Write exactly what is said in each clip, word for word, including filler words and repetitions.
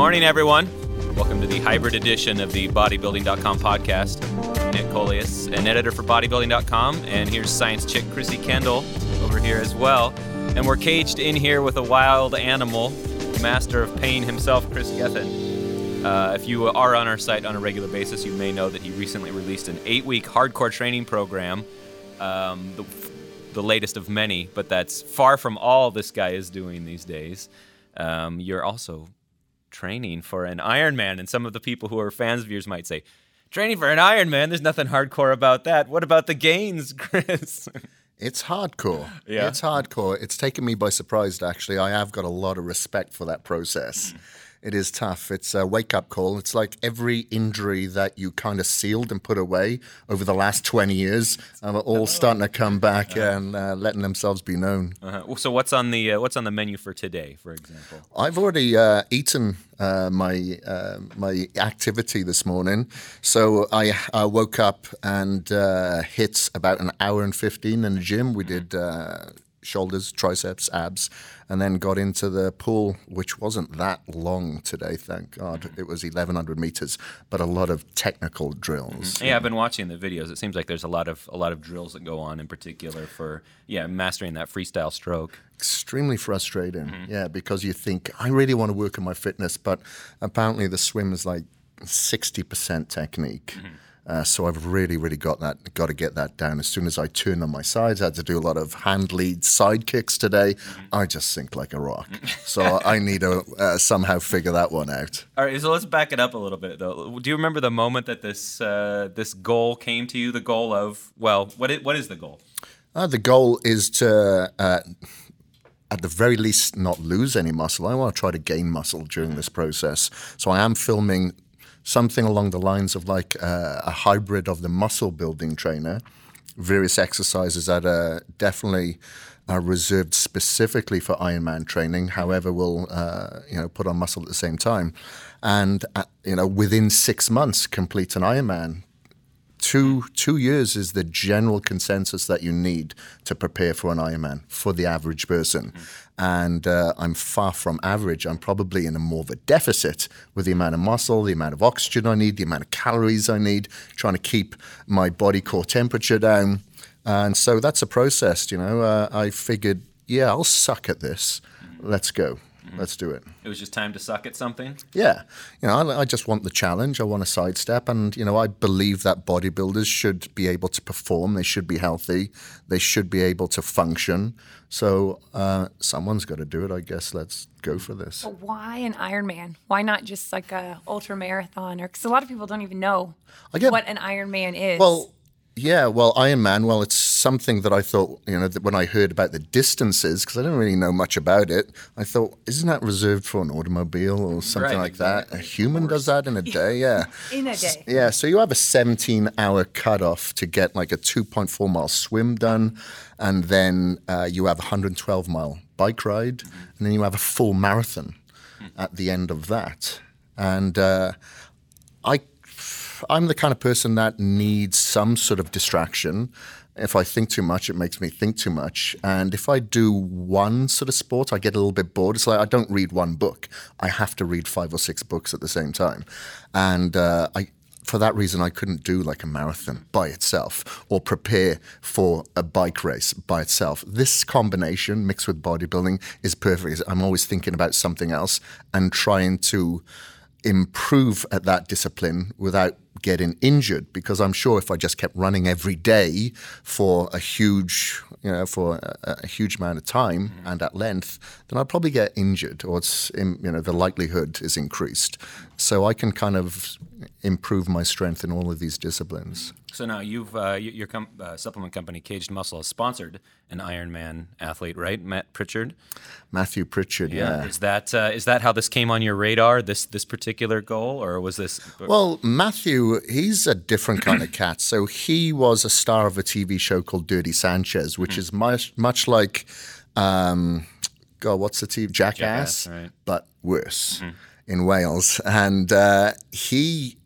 morning, everyone. Welcome to the hybrid edition of the bodybuilding dot com podcast. I'm Nick Coleus, an editor for bodybuilding dot com, and here's science chick Chrissy Kendall over here as well. And we're caged in here with a wild animal, master of pain himself, Chris Gethin. Uh, if you are on our site on a regular basis, you may know that he recently released an eight-week hardcore training program, um, the, the latest of many, but that's far from all this guy is doing these days. Um, you're also training for an Ironman, and some of the people who are fans of yours might say, training for an Ironman, there's nothing hardcore about that. What about the gains, Chris? It's hardcore. Yeah. It's hardcore. It's taken me by surprise, actually. I have got a lot of respect for that process. It is tough. It's a wake-up call. It's like every injury that you kind of sealed and put away over the last twenty years are all starting to come back uh-huh. and uh, letting themselves be known. Uh-huh. So what's on the uh, what's on the menu for today, for example? I've already uh, eaten uh, my uh, my activity this morning. So I uh, woke up and uh, hit about an hour and fifteen in the gym. We did uh, shoulders, triceps, abs, and then got into the pool, which wasn't that long today, thank God. It was eleven hundred meters, but a lot of technical drills. Mm-hmm. Yeah, I've been watching the videos. It seems like there's a lot of a lot of drills that go on in particular for yeah mastering that freestyle stroke. Extremely frustrating, mm-hmm. yeah, because you think, I really want to work on my fitness, but apparently the swim is like sixty percent technique. Mm-hmm. Uh, so I've really, really got that, got to get that down. As soon as I turn on my sides, I had to do a lot of hand lead side kicks today. Mm-hmm. I just sink like a rock. So I need to uh, somehow figure that one out. All right, so let's back it up a little bit, though. Do you remember the moment that this uh, this goal came to you? The goal of, well, what is, what is the goal? Uh, the goal is to, uh, at the very least, not lose any muscle. I want to try to gain muscle during this process. So I am filming something along the lines of like uh, a hybrid of the muscle building trainer, various exercises that are definitely are reserved specifically for Ironman training. However, we'll uh, you know put on muscle at the same time, and uh, you know within six months complete an Ironman. Two two years is the general consensus that you need to prepare for an Ironman for the average person. Mm-hmm. And uh, I'm far from average. I'm probably in a more of a deficit with the amount of muscle, the amount of oxygen I need, the amount of calories I need, trying to keep my body core temperature down. And so that's a process, you know. Uh, I figured, yeah, I'll suck at this. Mm-hmm. Let's go. Let's do it. It was just time to suck at something? Yeah. You know, I, I just want the challenge. I want a sidestep. And, you know, I believe that bodybuilders should be able to perform. They should be healthy. They should be able to function. So uh, someone's got to do it, I guess. Let's go for this. But why an Ironman? Why not just like a ultra marathon? Or because a lot of people don't even know get, what an Ironman is. Well, yeah, well, Ironman, well, it's something that I thought, you know, that when I heard about the distances, because I don't really know much about it, I thought, isn't that reserved for an automobile or something right, like exactly. that? A human does that in a day, yeah. In a day. Yeah, so you have a seventeen-hour cutoff to get like a two point four mile swim done, and then uh, you have a one hundred twelve mile bike ride, mm-hmm. and then you have a full marathon mm-hmm. at the end of that. And uh, I... I'm the kind of person that needs some sort of distraction. If I think too much, it makes me think too much. And if I do one sort of sport, I get a little bit bored. It's like I don't read one book. I have to read five or six books at the same time. And uh, I, for that reason, I couldn't do like a marathon by itself or prepare for a bike race by itself. This combination mixed with bodybuilding is perfect. I'm always thinking about something else and trying to improve at that discipline without getting injured, because I'm sure if I just kept running every day for a huge, you know, for a, a huge amount of time mm-hmm. and at length, then I'd probably get injured, or it's, in, you know, the likelihood is increased. So I can kind of improve my strength in all of these disciplines. So now you've uh, your com- uh, supplement company Caged Muscle has sponsored an Ironman athlete, right? Matt Pritchard. Matthew Pritchard, yeah. yeah. Is that uh, is that how this came on your radar? This this particular goal, or was this? Well, Matthew, he's a different kind of cat. So he was a star of a T V show called Dirty Sanchez, which mm-hmm. is much much like, um, God, what's the T V? Jackass, Jackass, right. but worse mm-hmm. in Wales, and uh, he.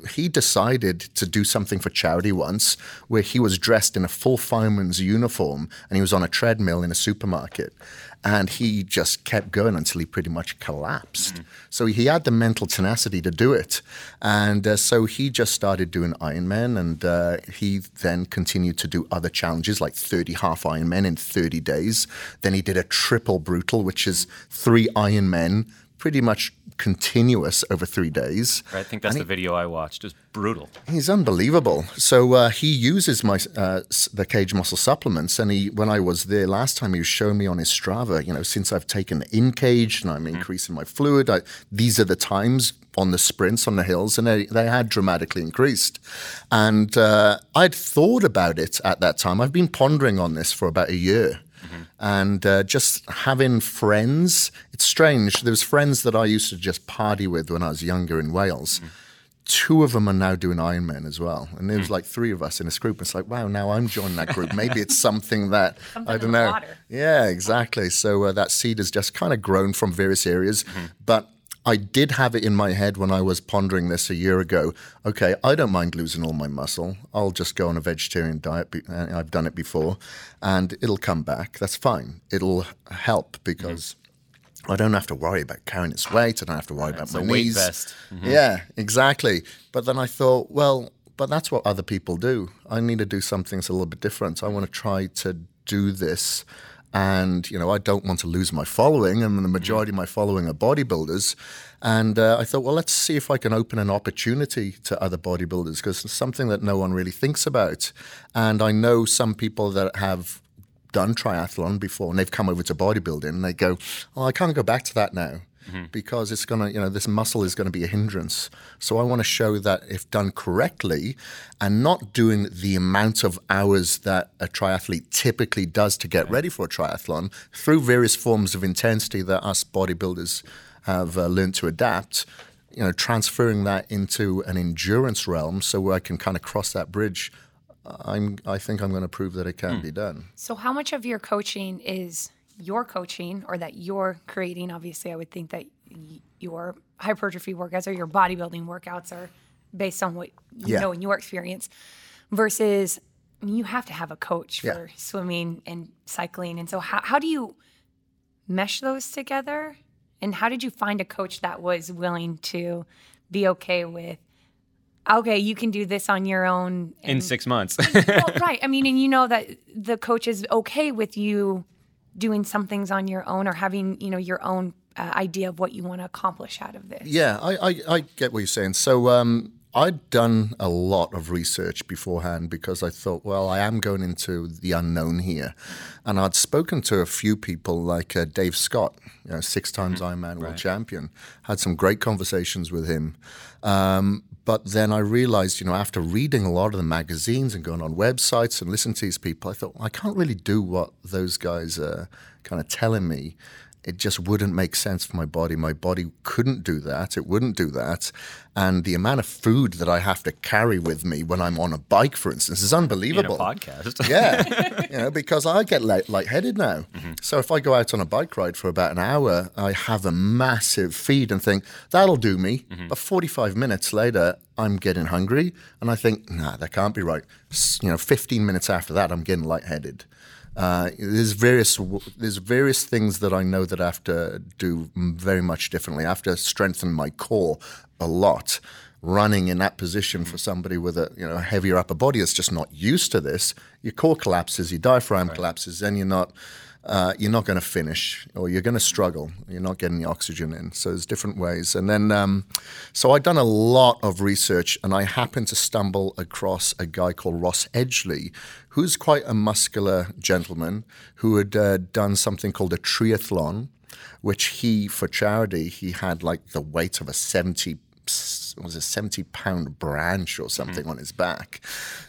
he decided to do something for charity once where he was dressed in a full fireman's uniform and he was on a treadmill in a supermarket. And he just kept going until he pretty much collapsed. Mm-hmm. So he had the mental tenacity to do it. And uh, so he just started doing Ironman, and uh, he then continued to do other challenges like thirty half Ironmen in thirty days. Then he did a triple brutal, which is three Ironmen pretty much continuous over three days. I think that's and the he, video I watched. It's brutal. He's unbelievable. So uh, he uses my uh, the Cage Muscle supplements, and he when I was there last time, he was showing me on his Strava, you know, since I've taken in cage and I'm mm-hmm. increasing my fluid, I, these are the times on the sprints on the hills, and they, they had dramatically increased. And uh, I'd thought about it at that time. I've been pondering on this for about a year. Mm-hmm. And uh, just having friends, it's strange. There's friends that I used to just party with when I was younger in Wales. Mm-hmm. Two of them are now doing Ironman as well. And there was mm-hmm. like three of us in this group. It's like, wow, now I'm joining that group. Maybe it's something that, something I don't know. Water. Yeah, exactly. So uh, that seed has just kind of grown from various areas. Mm-hmm. But I did have it in my head when I was pondering this a year ago. Okay, I don't mind losing all my muscle. I'll just go on a vegetarian diet. I've done it before, and it'll come back. That's fine. It'll help because mm-hmm. I don't have to worry about carrying its weight. I don't have to worry right, about my weight knees. Vest. Mm-hmm. Yeah, exactly. But then I thought, well, but that's what other people do. I need to do something that's a little bit different. I want to try to do this. And, you know, I don't want to lose my following, and the majority of my following are bodybuilders. And uh, I thought, well, let's see if I can open an opportunity to other bodybuilders, because it's something that no one really thinks about. And I know some people that have done triathlon before, and they've come over to bodybuilding, and they go, oh, I can't go back to that now. Mm-hmm. Because it's going to, you know, this muscle is going to be a hindrance. So I want to show that if done correctly and not doing the amount of hours that a triathlete typically does to get right. ready for a triathlon, through various forms of intensity that us bodybuilders have uh, learned to adapt, you know, transferring that into an endurance realm so where I can kind of cross that bridge. I'm, I think I'm going to prove that it can mm. be done. So how much of your coaching is your coaching or that you're creating? Obviously, I would think that y- your hypertrophy workouts or your bodybuilding workouts are based on what you yeah. know in your experience versus you have to have a coach for yeah. swimming and cycling. And so how, how do you mesh those together? And how did you find a coach that was willing to be okay with, okay, you can do this on your own. And, in six months. Well, right. I mean, and you know that the coach is okay with you doing some things on your own or having, you know, your own uh, idea of what you want to accomplish out of this. Yeah, I, I, I get what you're saying. So um, I'd done a lot of research beforehand because I thought, well, I am going into the unknown here. And I'd spoken to a few people like uh, Dave Scott, you know, six times mm-hmm. Ironman world right. champion, had some great conversations with him. Um, But then I realized, you know, after reading a lot of the magazines and going on websites and listening to these people, I thought, well, I can't really do what those guys are kind of telling me. It just wouldn't make sense for my body. My body couldn't do that. It wouldn't do that. And the amount of food that I have to carry with me when I'm on a bike, for instance, is unbelievable. In a podcast. Yeah, you know, because I get light, lightheaded now. Mm-hmm. So if I go out on a bike ride for about an hour, I have a massive feed and think, that'll do me. Mm-hmm. But forty-five minutes later, I'm getting hungry. And I think, nah, that can't be right. You know, fifteen minutes after that, I'm getting lightheaded. Uh, there's various there's various things that I know that I have to do very much differently. I have to strengthen my core a lot. Running in that position for somebody with a you know heavier upper body that's just not used to this, your core collapses, your diaphragm right. collapses, and you're not uh, you're not going to finish, or you're going to struggle. You're not getting the oxygen in. So there's different ways. And then, um, so I'd done a lot of research, and I happened to stumble across a guy called Ross Edgley, who's quite a muscular gentleman who had uh, done something called a triathlon, which he, for charity, he had like the weight of a seventy was a seventy pound branch or something mm-hmm. on his back,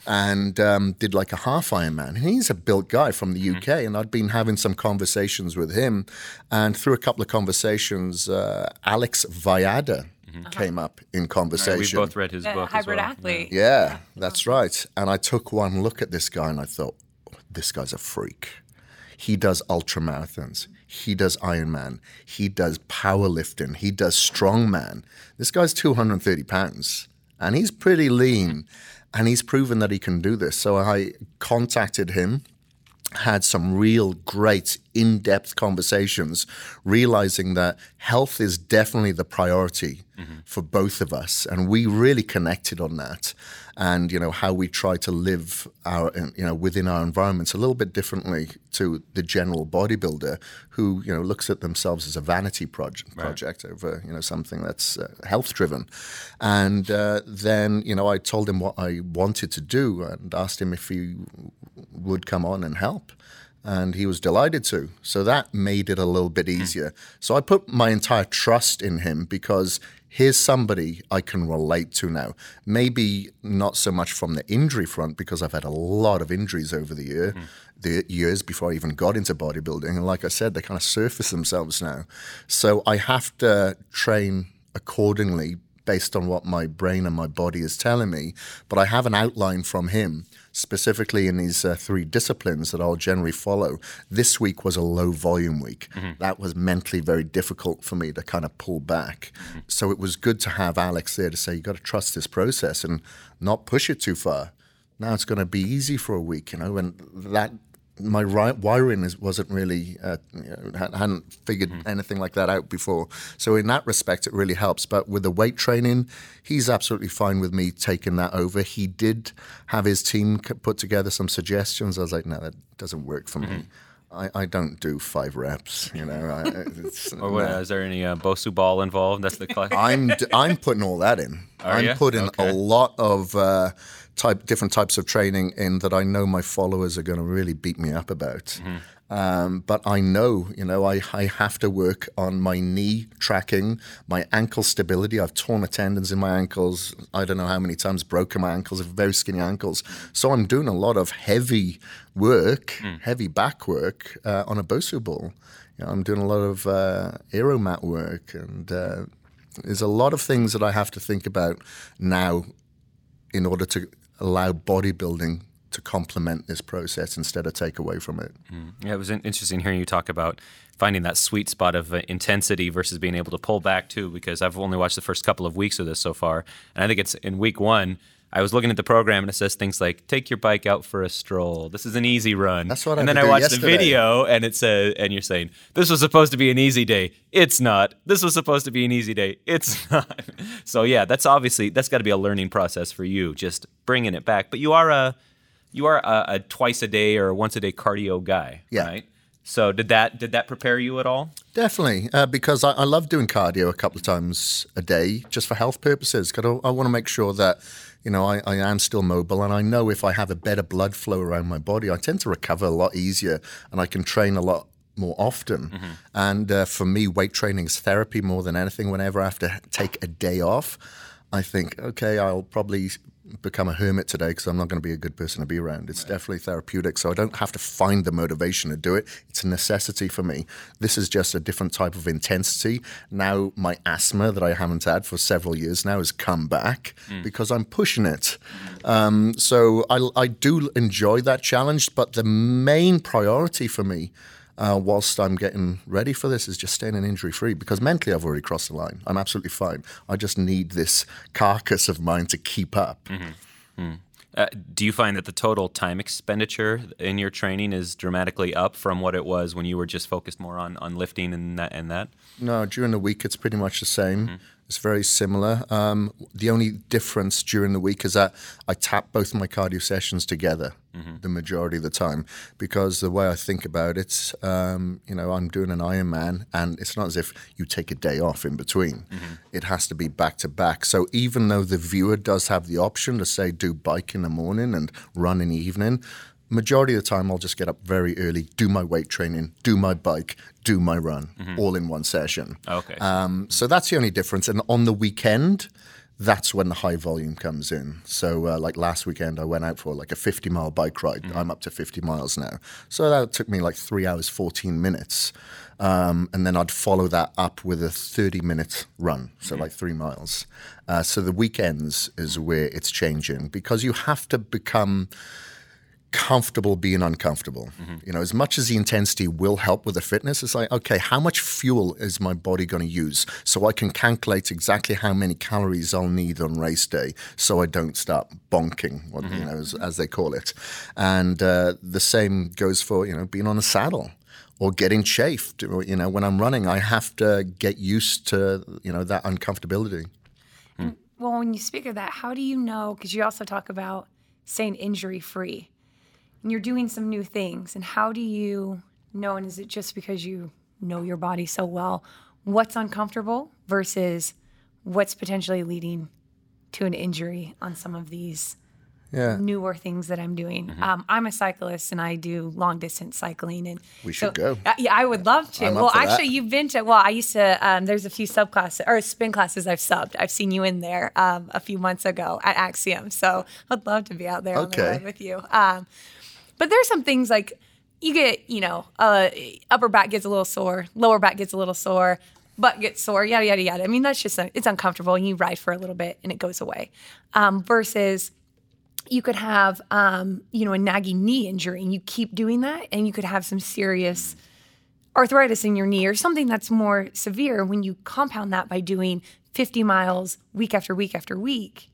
and um, did like a half Ironman. And he's a built guy from the mm-hmm. U K, and I'd been having some conversations with him, and through a couple of conversations, uh, Alex Viada mm-hmm. came up in conversation. Right, we both read his uh, book Hybrid as well. Athlete. Yeah, yeah, that's right. And I took one look at this guy, and I thought, oh, this guy's a freak. He does ultra marathons. He does Ironman. He does powerlifting. He does strongman. This guy's two hundred thirty pounds. and he's pretty lean, and he's proven that he can do this. So I contacted him, had some real great in-depth conversations, realizing that health is definitely the priority mm-hmm. for both of us. And we really connected on that. And, you know, how we try to live our, you know, within our environments a little bit differently to the general bodybuilder who, you know, looks at themselves as a vanity project, right. project over, you know, something that's uh, health driven. And uh, then, you know, I told him what I wanted to do and asked him if he would come on and help. And he was delighted to. So that made it a little bit easier. So I put my entire trust in him because here's somebody I can relate to now. Maybe not so much from the injury front, because I've had a lot of injuries over the year, mm. the years before I even got into bodybuilding. And like I said, they kind of surface themselves now. So I have to train accordingly based on what my brain and my body is telling me. But I have an outline from him, specifically in these uh, three disciplines that I'll generally follow. This week was a low volume week. Mm-hmm. That was mentally very difficult for me to kind of pull back. Mm-hmm. So it was good to have Alex there to say, you got to trust this process and not push it too far. Now it's going to be easy for a week, you know, and that my wiring is, wasn't really, uh, you know, hadn't figured mm. anything like that out before. So in that respect, it really helps. But with the weight training, he's absolutely fine with me taking that over. He did have his team put together some suggestions. I was like, no, that doesn't work for mm-hmm. me. I, I don't do five reps, you know. I, it's, or what, no. Is there any uh, Bosu ball involved? That's the class. I'm I'm putting all that in. Are I'm you? putting okay. a lot of uh, type different types of training in that I know my followers are going to really beat me up about. Mm-hmm. Um, but I know, you know, I, I have to work on my knee tracking, my ankle stability. I've torn the tendons in my ankles. I don't know how many times broken my ankles. I have very skinny ankles. So I'm doing a lot of heavy work, mm. heavy back work uh, on a Bosu ball. You know, I'm doing a lot of uh, aeromat work. And uh, there's a lot of things that I have to think about now in order to allow bodybuilding to complement this process instead of take away from it. Mm. Yeah, it was interesting hearing you talk about finding that sweet spot of uh, intensity versus being able to pull back too, because I've only watched the first couple of weeks of this so far. And I think it's in week one, I was looking at the program and it says things like, take your bike out for a stroll. This is an easy run. That's what and I then I watched yesterday. the video and it says, and you're saying, this was supposed to be an easy day. It's not. This was supposed to be an easy day. It's not. So yeah, that's obviously, that's got to be a learning process for you, just bringing it back. But you are a, You are a, a twice a day or once a day cardio guy, yeah. right? So did that did that prepare you at all? Definitely, uh, because I, I love doing cardio a couple of times a day just for health purposes. Because I, I want to make sure that, you know, I, I am still mobile, and I know if I have a better blood flow around my body, I tend to recover a lot easier, and I can train a lot more often. Mm-hmm. And uh, for me, weight training is therapy more than anything. Whenever I have to take a day off, I think, okay, I'll probably become a hermit today because I'm not going to be a good person to be around. It's right. definitely therapeutic, so I don't have to find the motivation to do it. It's a necessity for me. This is just a different type of intensity. Now my asthma that I haven't had for several years now has come back mm. because I'm pushing it. Um, so I, I do enjoy that challenge, but the main priority for me Uh, whilst I'm getting ready for this is just staying injury-free, because mentally I've already crossed the line. I'm absolutely fine. I just need this carcass of mine to keep up. Mm-hmm. Mm. Uh, do you find that the total time expenditure in your training is dramatically up from what it was when you were just focused more on, on lifting and that, and that? No, during the week it's pretty much the same. Mm-hmm. It's very similar. Um, the only difference during the week is that I tap both my cardio sessions together mm-hmm. the majority of the time, because the way I think about it, um, you know, I'm doing an Ironman, and it's not as if you take a day off in between. Mm-hmm. It has to be back to back. So even though the viewer does have the option to say do bike in the morning and run in the evening, majority of the time I'll just get up very early, do my weight training, do my bike, do my run, mm-hmm. all in one session. Okay. Um, so that's the only difference. And on the weekend, that's when the high volume comes in. So uh, like last weekend, I went out for like a fifty mile bike ride. Mm-hmm. I'm up to fifty miles now. So that took me like three hours, fourteen minutes. Um, and then I'd follow that up with a thirty minute run. So mm-hmm. like three miles. Uh, so the weekends is where it's changing, because you have to become comfortable being uncomfortable. Mm-hmm. You know, as much as the intensity will help with the fitness, it's like, okay, how much fuel is my body going to use? So I can calculate exactly how many calories I'll need on race day so I don't start bonking, what, mm-hmm. you know, as, as they call it. And uh, the same goes for, you know, being on a saddle or getting chafed. You know, when I'm running, I have to get used to, you know, that uncomfortability. And, well, when you speak of that, how do you know, because you also talk about staying injury-free, and you're doing some new things, and how do you know, and is it just because you know your body so well, what's uncomfortable versus what's potentially leading to an injury on some of these yeah. newer things that I'm doing? Mm-hmm. Um, I'm a cyclist, and I do long-distance cycling. And we should so, go. Uh, yeah, I would love to. I'm well, up for actually, that. You've been to, well, I used to, um, there's a few subclasses, or spin classes I've subbed. I've seen you in there um, a few months ago at Axiom. So I'd love to be out there on the Okay. road with you. Um, But there's some things like you get, you know, uh, upper back gets a little sore, lower back gets a little sore, butt gets sore, yada, yada, yada. I mean, that's just, a, it's uncomfortable, and you ride for a little bit and it goes away. Um, versus you could have, um, you know, a nagging knee injury, and you keep doing that, and you could have some serious arthritis in your knee or something that's more severe when you compound that by doing fifty miles week after week after week.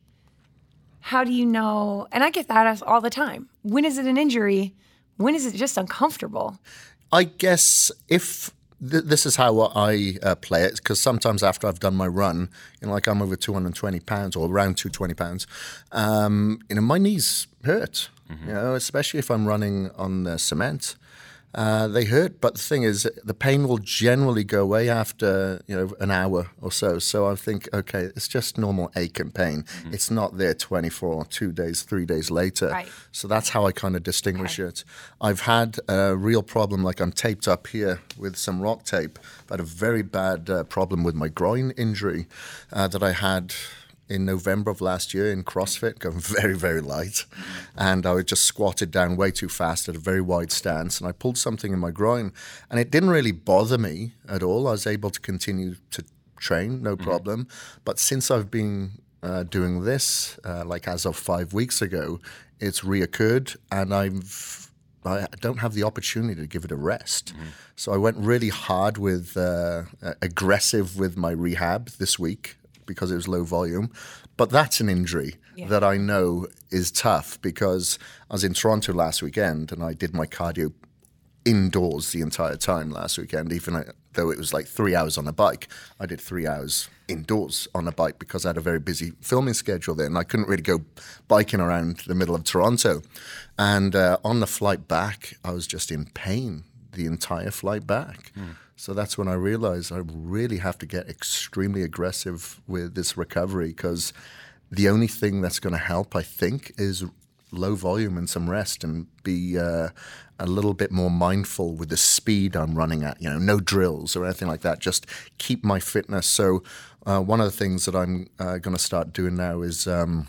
How do you know? And I get that all the time. When is it an injury? When is it just uncomfortable? I guess if th- this is how I uh, play it, because sometimes after I've done my run, you know, like I'm over two hundred twenty pounds or around two hundred twenty pounds, um, you know, my knees hurt, mm-hmm. you know, especially if I'm running on the cement. Uh, they hurt, but the thing is, the pain will generally go away after, you know, an hour or so. So I think, okay, it's just normal ache and pain. Mm-hmm. It's not there twenty-four, two days, three days later. Right. So that's how I kind of distinguish Okay. it. I've had a real problem, like I'm taped up here with some rock tape. I've had a very bad uh, problem with my groin injury uh, that I had in November of last year in CrossFit, going very, very light. And I just squatted down way too fast at a very wide stance, and I pulled something in my groin. And it didn't really bother me at all. I was able to continue to train, no problem. Mm-hmm. But since I've been uh, doing this, uh, like as of five weeks ago, it's reoccurred, and I've I don't have the opportunity to give it a rest. Mm-hmm. So I went really hard with, uh, aggressive with my rehab this week, because it was low volume. But that's an injury yeah. that I know is tough, because I was in Toronto last weekend and I did my cardio indoors the entire time last weekend, even though it was like three hours on a bike. I did three hours indoors on a bike because I had a very busy filming schedule then. I couldn't really go biking around the middle of Toronto. And uh, on the flight back, I was just in pain the entire flight back. Mm. So that's when I realized I really have to get extremely aggressive with this recovery, because the only thing that's going to help, I think, is low volume and some rest, and be uh, a little bit more mindful with the speed I'm running at. You know, no drills or anything like that. Just keep my fitness. So uh, one of the things that I'm uh, going to start doing now is um,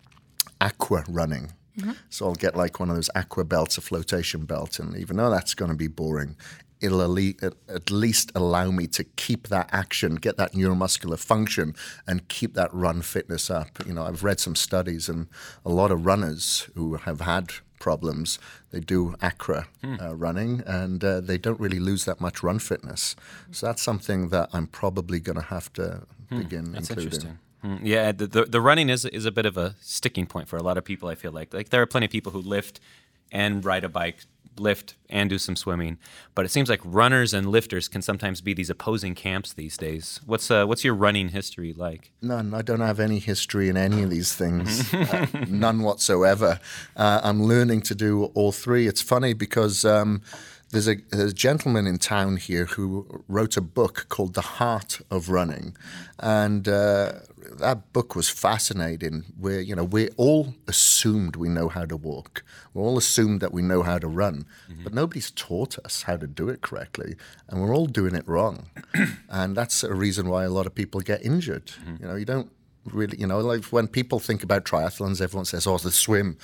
aqua running. Mm-hmm. So I'll get like one of those aqua belts, a flotation belt, and even though that's going to be boring, it'll at least allow me to keep that action, get that neuromuscular function, and keep that run fitness up. You know, I've read some studies, and a lot of runners who have had problems, they do acro hmm. uh, running, and uh, they don't really lose that much run fitness. So that's something that I'm probably going to have to hmm. begin that's including. Interesting. Yeah, the, the the running is is a bit of a sticking point for a lot of people, I feel like. Like there are plenty of people who lift and ride a bike, lift and do some swimming, but it seems like runners and lifters can sometimes be these opposing camps these days. What's uh, what's your running history like? None. I don't have any history in any of these things. uh, none whatsoever. Uh, I'm learning to do all three. It's funny because um, there's a, there's a gentleman in town here who wrote a book called The Heart of Running, and uh, that book was fascinating. Where you know we're all assumed we know how to walk. We're all assumed that we know how to run, mm-hmm. but nobody's taught us how to do it correctly, and we're all doing it wrong. And that's a reason why a lot of people get injured. Mm-hmm. You know, you don't really, you know, like when people think about triathlons, everyone says, "Oh, the swim."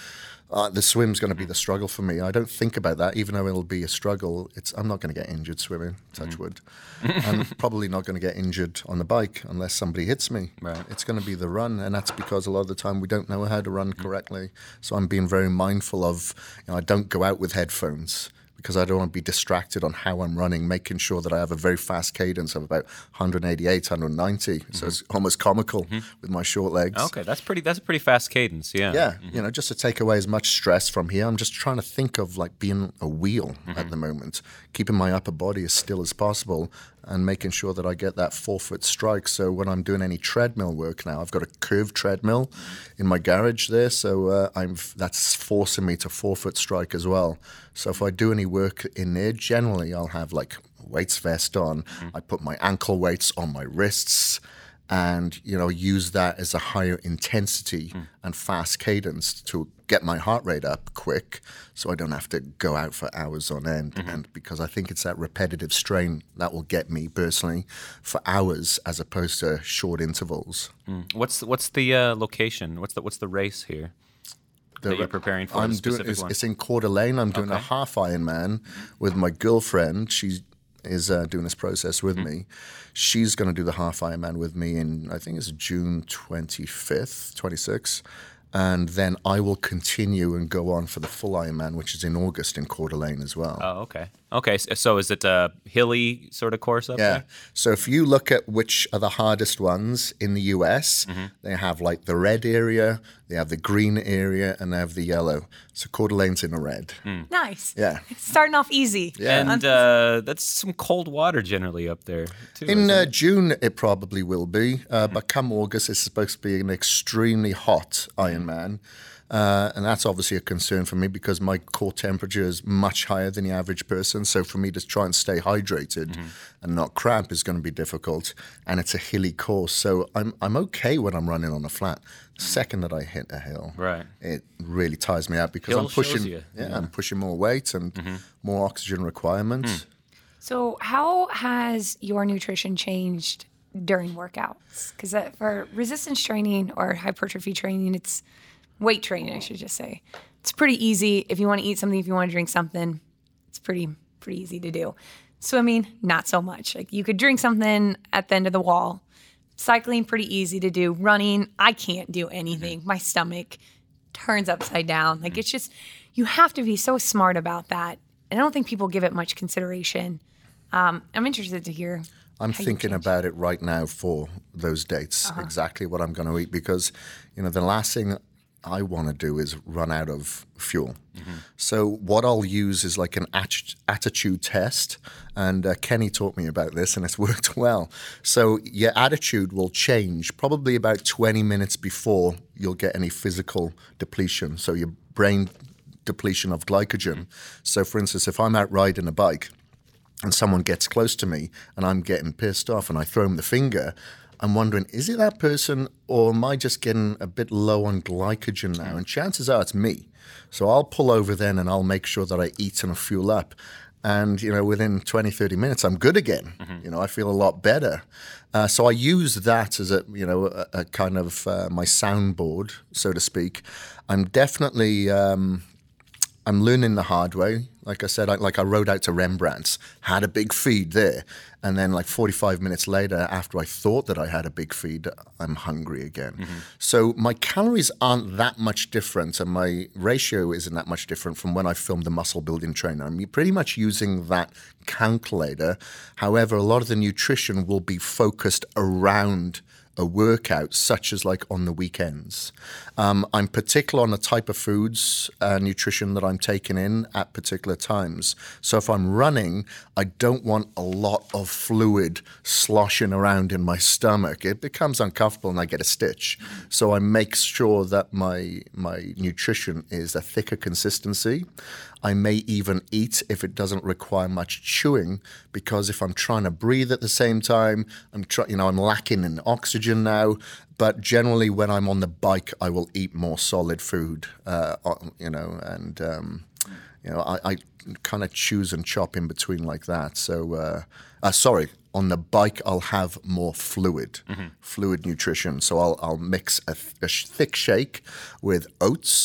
Uh, the swim's going to be the struggle for me. I don't think about that, even though it'll be a struggle. It's I'm not going to get injured swimming, touch mm-hmm. wood. I'm probably not going to get injured on the bike unless somebody hits me. Right. It's going to be the run, and that's because a lot of the time we don't know how to run correctly. So I'm being very mindful of, you know, I don't go out with headphones, because I don't want to be distracted on how I'm running, making sure that I have a very fast cadence of about one eighty-eight, one ninety. Mm-hmm. So it's almost comical mm-hmm. with my short legs. Okay, that's pretty. That's a pretty fast cadence, yeah. Yeah, mm-hmm. you know, just to take away as much stress from here. I'm just trying to think of like being a wheel mm-hmm. at the moment, keeping my upper body as still as possible and making sure that I get that four-foot strike. So when I'm doing any treadmill work now, I've got a curved treadmill in my garage there, so uh, I'm that's forcing me to four-foot strike as well. So if I do any work in there, generally I'll have like weights vest on. Mm-hmm. I put my ankle weights on my wrists and, you know, use that as a higher intensity mm. and fast cadence to get my heart rate up quick so I don't have to go out for hours on end. Mm-hmm. And because I think it's that repetitive strain that will get me personally for hours as opposed to short intervals. Mm. What's what's the uh, location? What's the what's the race here? The, that you're preparing for? I'm the specific doing, it's, one? It's in Coeur d'Alene. I'm doing okay. a half Ironman with my girlfriend. She is uh, doing this process with mm-hmm. me. She's going to do the half Ironman with me in, I think it's June twenty-fifth, twenty-sixth. And then I will continue and go on for the full Ironman, which is in August in Coeur d'Alene as well. Oh, okay. Okay, so is it a hilly sort of course up yeah. there? So if you look at which are the hardest ones in the U S, mm-hmm. they have like the red area, they have the green area, and they have the yellow. So Coeur d'Alene's in the red. Mm. Nice. Yeah. It's starting off easy. Yeah. And uh, that's some cold water generally up there, too. In uh, June, it probably will be. Uh, mm-hmm. But come August, it's supposed to be an extremely hot Ironman. Uh, and that's obviously a concern for me because my core temperature is much higher than the average person. So for me to try and stay hydrated mm-hmm. and not cramp is going to be difficult. And it's a hilly course. So I'm I'm okay when I'm running on a flat. The second that I hit a hill, right. it really tires me out because hill I'm pushing you. Yeah, yeah, I'm pushing more weight and mm-hmm. more oxygen requirements. Mm. So how has your nutrition changed during workouts? Because for resistance training or hypertrophy training, it's weight training, I should just say. It's pretty easy. If you want to eat something, if you want to drink something, it's pretty pretty easy to do. Swimming, not so much. Like you could drink something at the end of the wall. Cycling, pretty easy to do. Running, I can't do anything. My stomach turns upside down. Like it's just, you have to be so smart about that. And I don't think people give it much consideration. Um, I'm interested to hear. I'm thinking about it right now for those dates, uh-huh. exactly what I'm going to eat because, you know, the last thing I want to do is run out of fuel. Mm-hmm. So what I'll use is like an at- attitude test. And uh, Kenny taught me about this and it's worked well. So your attitude will change probably about twenty minutes before you'll get any physical depletion. So your brain depletion of glycogen. So for instance, if I'm out riding a bike and someone gets close to me and I'm getting pissed off and I throw them the finger, I'm wondering, is it that person or am I just getting a bit low on glycogen now? And chances are it's me. So I'll pull over then and I'll make sure that I eat and fuel up. And, you know, within twenty, thirty minutes, I'm good again. Mm-hmm. You know, I feel a lot better. Uh, so I use that as a, you know, a, a kind of uh, my soundboard, so to speak. I'm definitely... Um, I'm learning the hard way. Like I said, I, like I rode out to Rembrandt's, had a big feed there. And then like forty-five minutes later, after I thought that I had a big feed, I'm hungry again. Mm-hmm. So my calories aren't that much different and my ratio isn't that much different from when I filmed the muscle building trainer. I'm pretty much using that calculator. However, a lot of the nutrition will be focused around a workout, such as like on the weekends. Um, I'm particular on the type of foods, uh, nutrition that I'm taking in at particular times. So if I'm running, I don't want a lot of fluid sloshing around in my stomach. It becomes uncomfortable and I get a stitch. So I make sure that my my nutrition is a thicker consistency. I may even eat if it doesn't require much chewing, because if I'm trying to breathe at the same time, I'm try, you know, I'm lacking in oxygen now. But generally, when I'm on the bike, I will eat more solid food, uh, you know, and um, you know, I, I kind of choose and chop in between like that. So, uh, uh, sorry, on the bike, I'll have more fluid, mm-hmm. fluid nutrition. So I'll I'll mix a, th- a thick shake with oats,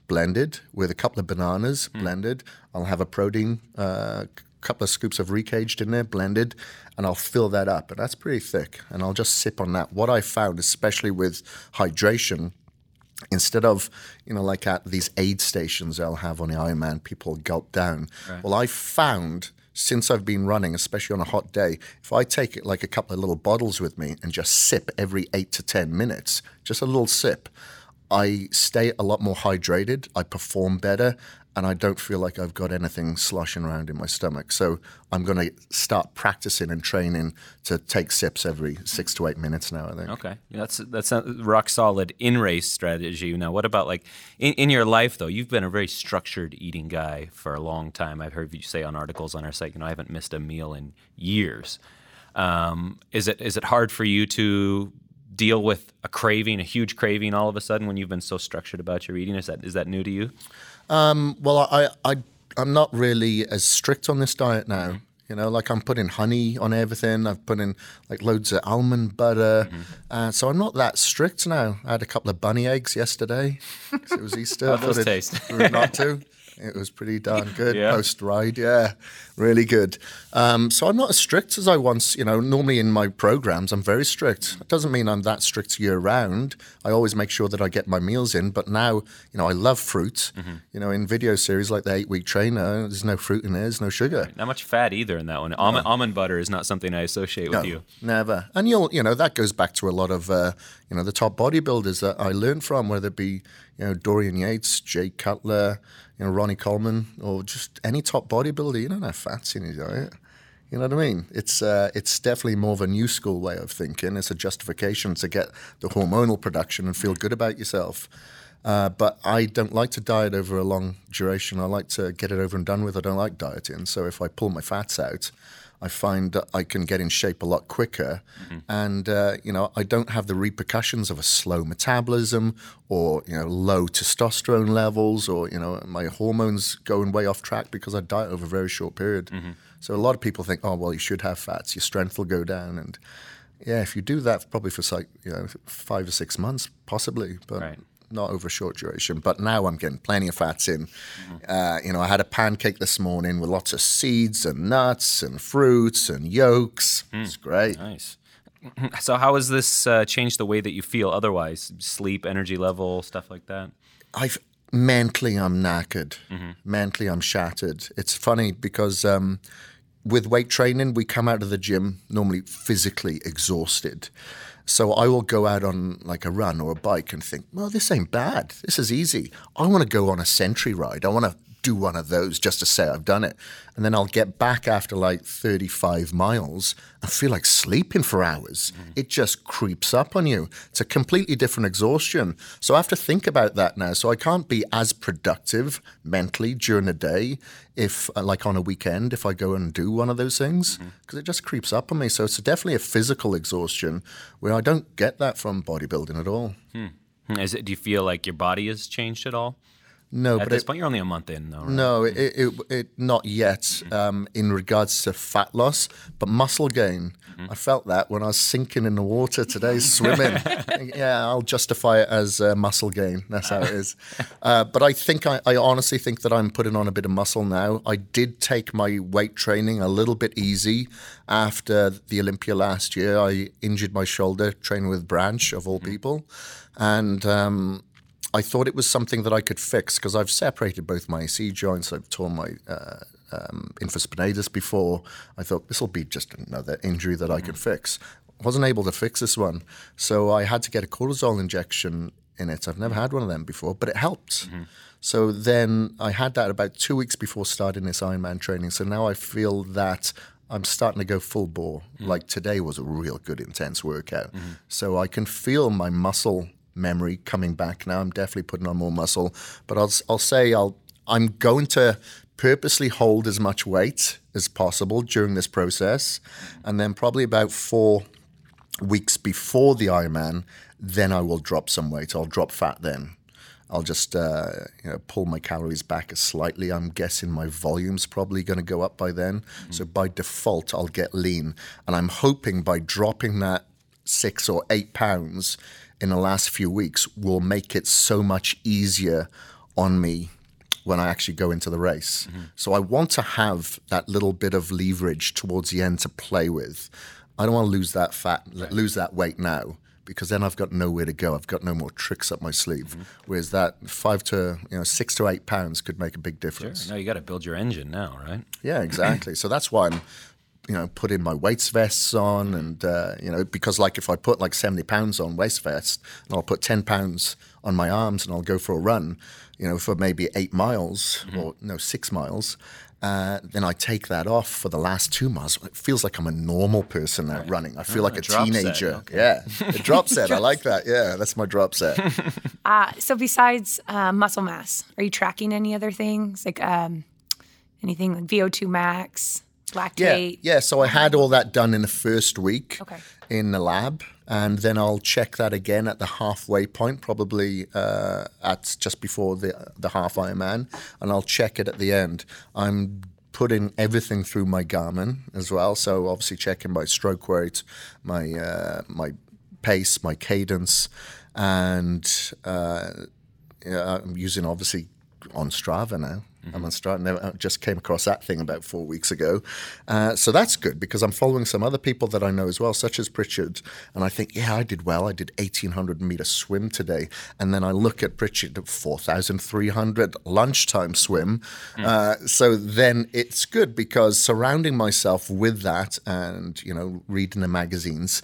blended with a couple of bananas mm. blended. I'll have a protein, a uh, couple of scoops of recaged in there blended, and I'll fill that up. And that's pretty thick. And I'll just sip on that. What I found, especially with hydration, instead of, you know, like at these aid stations I'll have on the Ironman, people gulp down. Right. Well, I found since I've been running, especially on a hot day, if I take it like a couple of little bottles with me and just sip every eight to ten minutes, just a little sip, I stay a lot more hydrated, I perform better, and I don't feel like I've got anything sloshing around in my stomach. So I'm going to start practicing and training to take sips every six to eight minutes now, I think. Okay. Yeah, that's that's a rock solid in-race strategy. Now, what about like in, in your life, though? You've been a very structured eating guy for a long time. I've heard you say on articles on our site, you know, I haven't missed a meal in years. Um, is it is it hard for you to deal with a craving, a huge craving all of a sudden when you've been so structured about your eating? Is that is that new to you? Um, well, I, I, I'm not really as strict on this diet now. Mm-hmm. You know, like I'm putting honey on everything. I've put in like loads of almond butter. Mm-hmm. Uh, so I'm not that strict now. I had a couple of bunny eggs yesterday. It was Easter. How those taste? Not to. It was pretty darn good yeah. post-ride, yeah, really good. Um, so I'm not as strict as I once, you know, normally in my programs, I'm very strict. It doesn't mean I'm that strict year-round. I always make sure that I get my meals in, but now, you know, I love fruit. Mm-hmm. You know, in video series like the eight-week trainer, there's no fruit in there, there's no sugar. Right. Not much fat either in that one. Almond, no. almond butter is not something I associate no, with you. Never. And you'll, you know, that goes back to a lot of, uh, you know, the top bodybuilders that I learned from, whether it be, you know, Dorian Yates, Jay Cutler, you know, Ronnie Coleman, or just any top bodybuilder. You don't have fats in your diet. You know what I mean? It's uh, it's definitely more of a new school way of thinking. It's a justification to get the hormonal production and feel good about yourself. Uh, but I don't like to diet over a long duration. I like to get it over and done with. I don't like dieting. So if I pull my fats out, I find that I can get in shape a lot quicker. Mm-hmm. And, uh, you know, I don't have the repercussions of a slow metabolism or, you know, low testosterone levels or, you know, my hormones going way off track because I diet over a very short period. Mm-hmm. So a lot of people think, oh, well, you should have fats. Your strength will go down. And, yeah, if you do that, probably for, like, you know, five or six months, possibly. But right. Not over a short duration. But now I'm getting plenty of fats in. Mm-hmm. Uh, you know, I had a pancake this morning with lots of seeds and nuts and fruits and yolks. Mm. It's great. Nice. So how has this uh, changed the way that you feel otherwise? Sleep, energy level, stuff like that? I've mentally, I'm knackered. Mm-hmm. Mentally, I'm shattered. It's funny because um, with weight training, we come out of the gym normally physically exhausted. So I will go out on like a run or a bike and think, well, this ain't bad. This is easy. I want to go on a Sentry ride. I want to do one of those just to say I've done it. And then I'll get back after like thirty-five miles and feel like sleeping for hours. Mm-hmm. It just creeps up on you. It's a completely different exhaustion. So I have to think about that now. So I can't be as productive mentally during the day if, like on a weekend, if I go and do one of those things, because mm-hmm. it just creeps up on me. So it's definitely a physical exhaustion where I don't get that from bodybuilding at all. Hmm. Is it? Do you feel like your body has changed at all? No, At but this it, point, you're only a month in, though, right? No, it, it, it not yet um, in regards to fat loss, but muscle gain. Mm-hmm. I felt that when I was sinking in the water today, swimming. Yeah, I'll justify it as uh, muscle gain. That's how it is. Uh, but I think, I, I honestly think that I'm putting on a bit of muscle now. I did take my weight training a little bit easy after the Olympia last year. I injured my shoulder training with Branch, of all mm-hmm. people. And... Um, I thought it was something that I could fix because I've separated both my A C joints. I've torn my uh, um, infraspinatus before. I thought this will be just another injury that mm-hmm. I can fix. I wasn't able to fix this one. So I had to get a cortisol injection in it. I've never had one of them before, but it helped. Mm-hmm. So then I had that about two weeks before starting this Ironman training. So now I feel that I'm starting to go full bore. Mm-hmm. Like today was a real good, intense workout. Mm-hmm. So I can feel my muscle memory coming back now. I'm definitely putting on more muscle, but I'll I'll say I'll I'm going to purposely hold as much weight as possible during this process, and then probably about four weeks before the Ironman, then I will drop some weight. I'll drop fat then. I'll just uh, you know pull my calories back slightly. I'm guessing my volume's probably going to go up by then. Mm-hmm. So by default, I'll get lean, and I'm hoping by dropping that six or eight pounds in the last few weeks will make it so much easier on me when I actually go into the race. Mm-hmm. So I want to have that little bit of leverage towards the end to play with. I don't want to lose that fat, right. lose that weight now, because then I've got nowhere to go. I've got no more tricks up my sleeve. Mm-hmm. Whereas that five to, you know, six to eight pounds could make a big difference. Sure. Now you got to build your engine now, right? Yeah, exactly. So that's why I'm, you know, putting my weights vests on, and uh, you know, because like if I put like seventy pounds on waist vest, and I'll put ten pounds on my arms, and I'll go for a run, you know, for maybe eight miles mm-hmm. or no six miles. Uh, then I take that off for the last two miles. It feels like I'm a normal person out right. running. I feel oh, like a, a teenager. Okay. Yeah, a drop set. I like that. Yeah, that's my drop set. Uh, so besides uh, muscle mass, are you tracking any other things? Like um, anything like V O two max, lactate? Yeah, yeah. So I had all that done in the first week okay. in the lab. And then I'll check that again at the halfway point, probably uh, at just before the the half Ironman, and I'll check it at the end. I'm putting everything through my Garmin as well, so obviously checking my stroke rate, my uh, my pace, my cadence, and uh, yeah, I'm using obviously on Strava now. Mm-hmm. I'm on Strava. Never, I just came across that thing about four weeks ago. Uh, so that's good because I'm following some other people that I know as well, such as Pritchard. And I think, yeah, I did well. I did eighteen hundred meter swim today. And then I look at Pritchard, four thousand three hundred lunchtime swim. Mm. Uh, so then it's good because surrounding myself with that and, you know, reading the magazines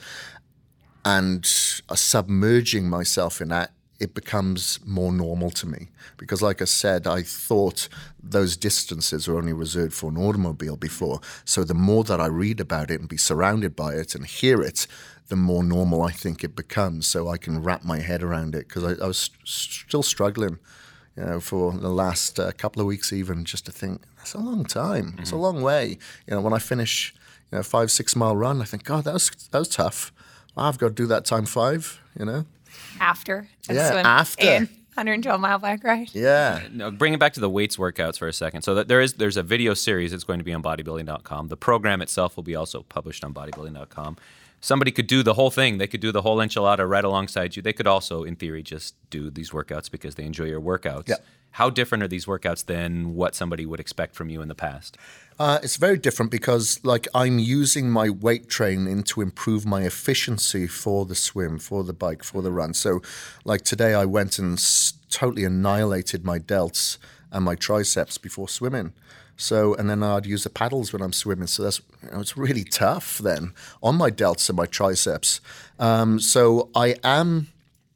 and uh, submerging myself in that, it becomes more normal to me. Because like I said, I thought those distances were only reserved for an automobile before. So the more that I read about it and be surrounded by it and hear it, the more normal I think it becomes. So I can wrap my head around it because I, I was st- still struggling, you know, for the last uh, couple of weeks even, just to think, that's a long time. Mm-hmm. It's a long way. You know, when I finish, you know, five, six mile run, I think, God, that was, that was tough. I've got to do that time five, you know. After a yeah, swim after and one hundred twelve mile bike ride. Yeah. Now, bring it back to the weights workouts for a second. So that there is there's a video series that's going to be on bodybuilding dot com. The program itself will be also published on bodybuilding dot com. Somebody could do the whole thing. They could do the whole enchilada right alongside you. They could also, in theory, just do these workouts because they enjoy your workouts. Yeah. How different are these workouts than what somebody would expect from you in the past? Uh, it's very different because, like, I'm using my weight training to improve my efficiency for the swim, for the bike, for the run. So, like, today I went and s- totally annihilated my delts and my triceps before swimming. So, and then I'd use the paddles when I'm swimming. So that's, you know, it's really tough then on my delts and my triceps. Um, so I am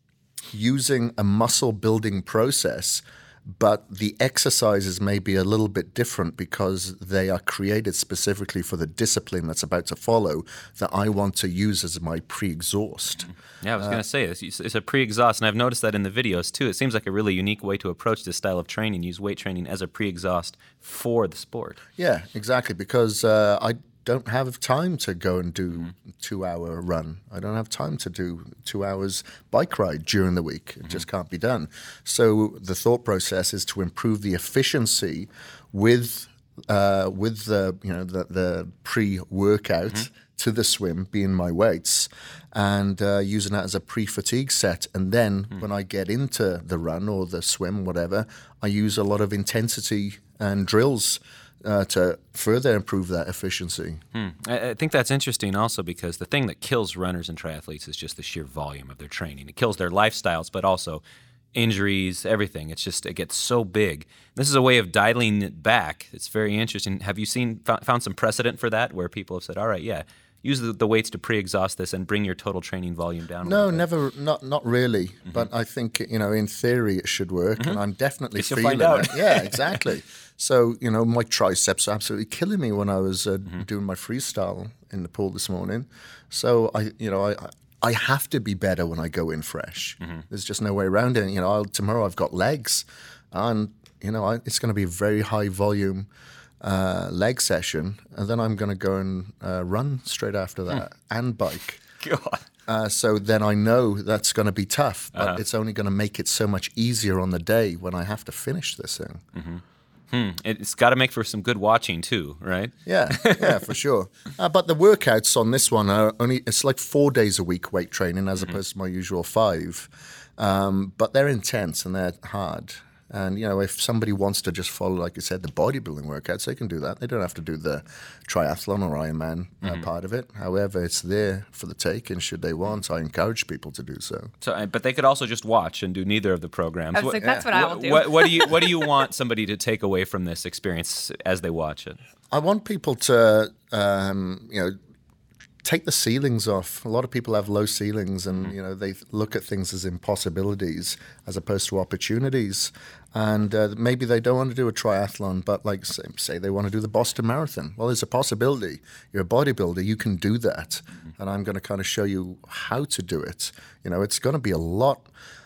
using a muscle building process, but the exercises may be a little bit different because they are created specifically for the discipline that's about to follow that I want to use as my pre-exhaust. Yeah, I was uh, going to say, it's, it's a pre-exhaust, and I've noticed that in the videos too. It seems like a really unique way to approach this style of training, use weight training as a pre-exhaust for the sport. Yeah, exactly, because uh, I don't have time to go and do mm-hmm. two-hour run. I don't have time to do two hours bike ride during the week. It mm-hmm. just can't be done. So the thought process is to improve the efficiency with uh, with the you know the, the pre-workout mm-hmm. to the swim being my weights and uh, using that as a pre-fatigue set. And then mm-hmm. when I get into the run or the swim, whatever, I use a lot of intensity and drills Uh, to further improve that efficiency. Hmm. I, I think that's interesting also because the thing that kills runners and triathletes is just the sheer volume of their training. It kills their lifestyles, but also injuries, everything. It's just, it gets so big. This is a way of dialing it back. It's very interesting. Have you seen found some precedent for that where people have said, all right, yeah, use the, the weights to pre-exhaust this and bring your total training volume down? No, never, not not really. Mm-hmm. But I think, you know, in theory it should work, mm-hmm. and I'm definitely Guess feeling you'll find it. Yeah, exactly. So, you know, my triceps are absolutely killing me when I was uh, mm-hmm. doing my freestyle in the pool this morning. So, I, you know, I I have to be better when I go in fresh. Mm-hmm. There's just no way around it. You know, I'll, tomorrow I've got legs, and, you know, I, it's going to be a very high volume uh, leg session, and then I'm going to go and uh, run straight after that mm. and bike. God. Uh, so then I know that's going to be tough, but uh-huh. it's only going to make it so much easier on the day when I have to finish this thing. Mm-hmm. Hmm. It's got to make for some good watching too, right? Yeah, yeah, for sure. Uh, but the workouts on this one are only, it's like four days a week weight training as mm-hmm. opposed to my usual five. Um, but they're intense and they're hard. And, you know, if somebody wants to just follow, like you said, the bodybuilding workouts, they can do that. They don't have to do the triathlon or Ironman uh, mm-hmm. part of it. However, it's there for the taking should they want. I encourage people to do so. So, but they could also just watch and do neither of the programs. I was like, that's what I will do. What, what do you What do you want somebody to take away from this experience as they watch it? I want people to, um, you know, take the ceilings off. A lot of people have low ceilings, and you know they look at things as impossibilities as opposed to opportunities. And uh, maybe they don't want to do a triathlon, but like say, say they want to do the Boston Marathon. Well, there's a possibility. You're a bodybuilder, you can do that, mm-hmm. and I'm going to kind of show you how to do it. You know, it's going to be a lot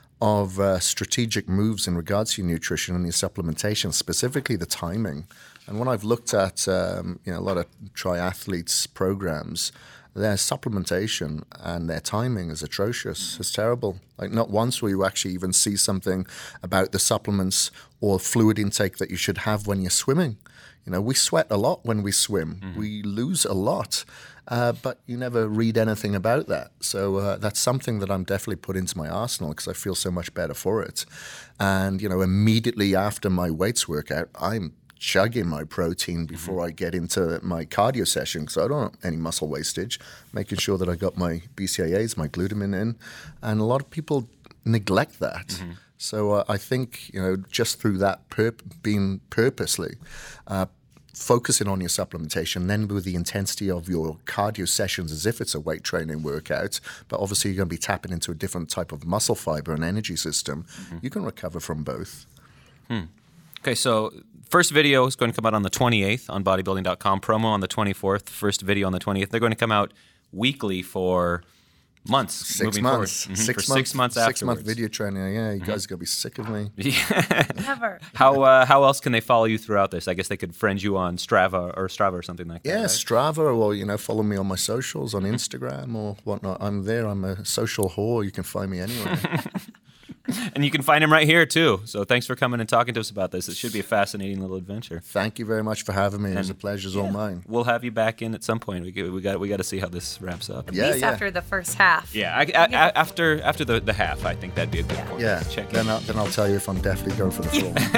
of uh, strategic moves in regards to your nutrition and your supplementation, specifically the timing. And when I've looked at um, you know a lot of triathletes' programs, their supplementation and their timing is atrocious. It's terrible. Like not once will you actually even see something about the supplements or fluid intake that you should have when you're swimming. You know, we sweat a lot when we swim. Mm-hmm. We lose a lot, uh, but you never read anything about that. So uh, that's something that I'm definitely put into my arsenal because I feel so much better for it. And, you know, immediately after my weights workout, I'm chugging my protein before mm-hmm. I get into my cardio session because I don't want any muscle wastage, making sure that I got my B C A As, my glutamine in, and a lot of people neglect that. Mm-hmm. So uh, I think, you know, just through that perp- being purposely uh, focusing on your supplementation, then with the intensity of your cardio sessions as if it's a weight training workout, but obviously you're going to be tapping into a different type of muscle fiber and energy system, mm-hmm. you can recover from both. Hmm. Okay, so first video is going to come out on the twenty-eighth on bodybuilding dot com, promo on the twenty-fourth, first video on the twentieth. They're going to come out weekly for months. Six moving months. Mm-hmm. Six for months. Six months Six afterwards. month video training. Yeah, you mm-hmm. guys are going to be sick of me. Yeah. Never. How uh, how else can they follow you throughout this? I guess they could friend you on Strava or Strava or something like that. Yeah, right? Strava, or, you know, follow me on my socials on Instagram or whatnot. I'm there. I'm a social whore. You can find me anywhere. And you can find him right here, too. So thanks for coming and talking to us about this. It should be a fascinating little adventure. Thank you very much for having me. It was And, a pleasure. It's yeah, all mine. We'll have you back in at some point. We got we got, we got to see how this wraps up. At Yeah, least yeah. after the first half. Yeah, I, I, I, after after the, the half, I think that'd be a good point. Yeah, Check then in. I'll, then I'll tell you if I'm definitely going for the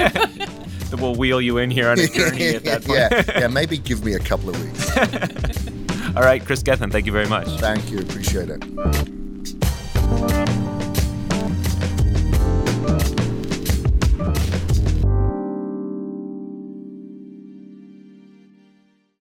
full. We'll wheel you in here on a journey at that point. yeah, yeah, maybe give me a couple of weeks. All right, Chris Gethin, thank you very much. Thank you. Appreciate it.